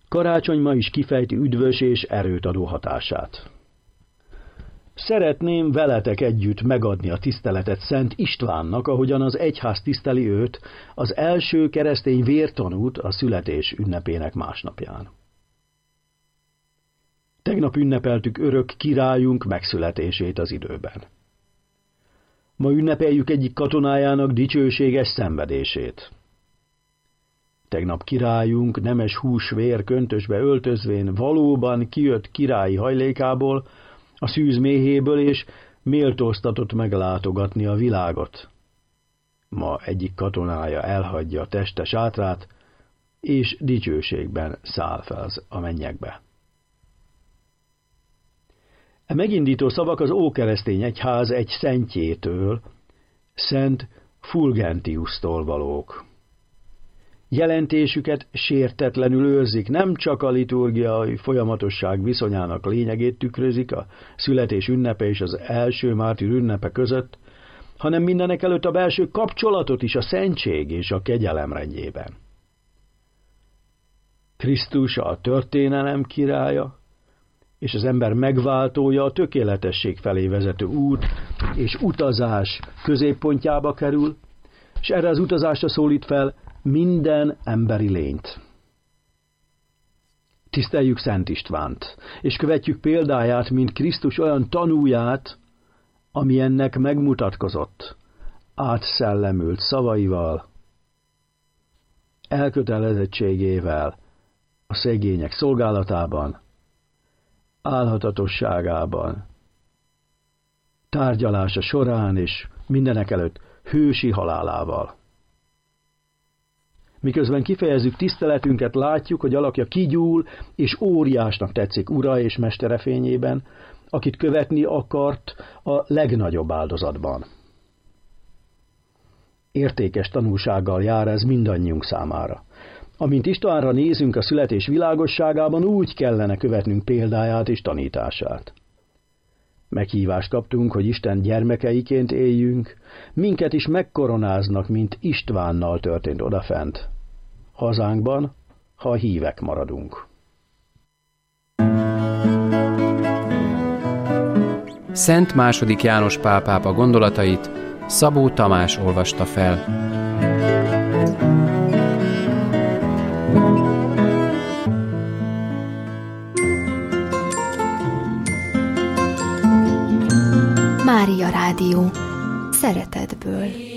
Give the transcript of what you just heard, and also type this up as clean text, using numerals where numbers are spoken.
Karácsony ma is kifejti üdvös és erőt adó hatását. Szeretném veletek együtt megadni a tiszteletet Szent Istvánnak, ahogyan az egyház tiszteli őt, az első keresztény vértanút a születés ünnepének másnapján. Tegnap ünnepeltük örök királyunk megszületését az időben. Ma ünnepeljük egyik katonájának dicsőséges szenvedését. Tegnap királyunk nemes húsvér köntösbe öltözvén valóban kijött királyi hajlékából, a szűz méhéből, és méltóztatott meglátogatni a világot. Ma egyik katonája elhagyja a teste sátrát, és dicsőségben száll fel a mennyekbe. E megindító szavak az ókeresztény egyház egy szentjétől, Szent Fulgentiustól valók. Jelentésüket sértetlenül őrzik, nem csak a liturgiai folyamatosság viszonyának lényegét tükrözik a születés ünnepe és az első mártír ünnepe között, hanem mindenekelőtt a belső kapcsolatot is a szentség és a kegyelem rendjében. Krisztus a történelem királya, és az ember megváltója, a tökéletesség felé vezető út és utazás középpontjába kerül, és erre az utazásra szólít fel minden emberi lényt. Tiszteljük Szent Istvánt, és követjük példáját, mint Krisztus olyan tanúját, ami ennek megmutatkozott, átszellemült szavaival, elkötelezettségével, a szegények szolgálatában, álhatatosságában, tárgyalása során és mindenekelőtt hősi halálával. Miközben kifejezzük tiszteletünket, látjuk, hogy alakja kigyúl, és óriásnak tetszik ura és mestere fényében, akit követni akart a legnagyobb áldozatban. Értékes tanulsággal jár ez mindannyiunk számára. Amint Istvánra nézünk a születés világosságában, úgy kellene követnünk példáját és tanítását. Meghívást kaptunk, hogy Isten gyermekeiként éljünk, minket is megkoronáznak, mint Istvánnal történt odafent, hazánkban, ha hívek maradunk. Szent II. János Pál pápa gondolatait Szabó Tamás olvasta fel. Mária Rádió. Szeretetből.